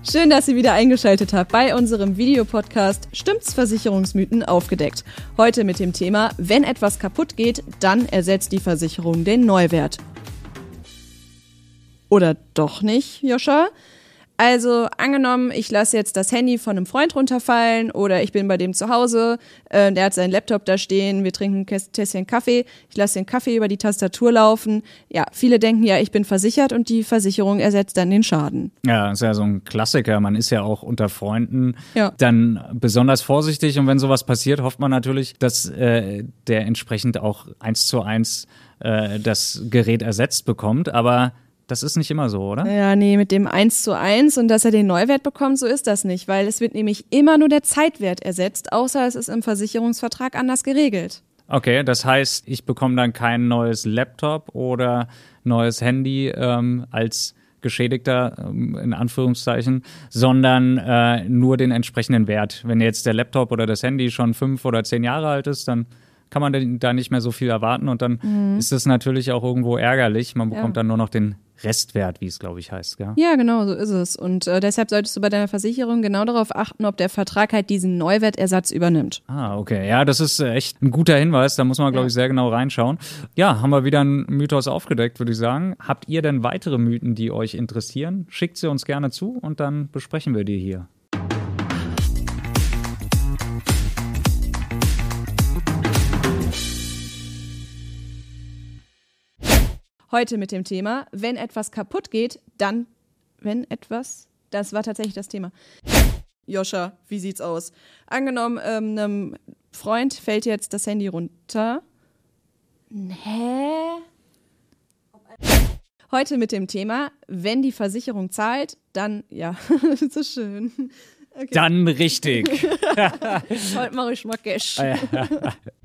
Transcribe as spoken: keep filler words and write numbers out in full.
Schön, dass ihr wieder eingeschaltet habt bei unserem Videopodcast Stimmt's Versicherungsmythen aufgedeckt. Heute mit dem Thema, wenn etwas kaputt geht, dann ersetzt die Versicherung den Neuwert. Oder doch nicht, Joscha? Also angenommen, ich lasse jetzt das Handy von einem Freund runterfallen oder ich bin bei dem zu Hause, äh, der hat seinen Laptop da stehen, wir trinken ein Tässchen Kaffee, ich lasse den Kaffee über die Tastatur laufen. Ja, viele denken ja, ich bin versichert und die Versicherung ersetzt dann den Schaden. Ja, das ist ja so ein Klassiker. Man ist ja auch unter Freunden ja. dann besonders vorsichtig und wenn sowas passiert, hofft man natürlich, dass äh, der entsprechend auch eins zu eins äh, das Gerät ersetzt bekommt, aber das ist nicht immer so, oder? Ja, nee, mit dem eins zu eins und dass er den Neuwert bekommt, so ist das nicht, weil es wird nämlich immer nur der Zeitwert ersetzt, außer es ist im Versicherungsvertrag anders geregelt. Okay, das heißt, ich bekomme dann kein neues Laptop oder neues Handy ähm, als Geschädigter, ähm, in Anführungszeichen, sondern äh, nur den entsprechenden Wert. Wenn jetzt der Laptop oder das Handy schon fünf oder zehn Jahre alt ist, dann kann man da nicht mehr so viel erwarten und dann mhm. ist es natürlich auch irgendwo ärgerlich. Man bekommt ja. dann nur noch den Restwert, wie es, glaube ich, heißt. Gell? Ja, genau, so ist es. Und äh, deshalb solltest du bei deiner Versicherung genau darauf achten, ob der Vertrag halt diesen Neuwertersatz übernimmt. Ah, okay. Ja, das ist echt ein guter Hinweis. Da muss man, glaube ich, sehr genau reinschauen. Ja, haben wir wieder einen Mythos aufgedeckt, würde ich sagen. Habt ihr denn weitere Mythen, die euch interessieren? Schickt sie uns gerne zu und dann besprechen wir die hier. Heute mit dem Thema, wenn etwas kaputt geht, dann, wenn etwas, das war tatsächlich das Thema. Joscha, wie sieht's aus? Angenommen, ähm, einem Freund fällt jetzt das Handy runter. Hä? Heute mit dem Thema, wenn die Versicherung zahlt, dann, ja, so schön. Okay. Dann richtig. Heute mache ich mal Cash.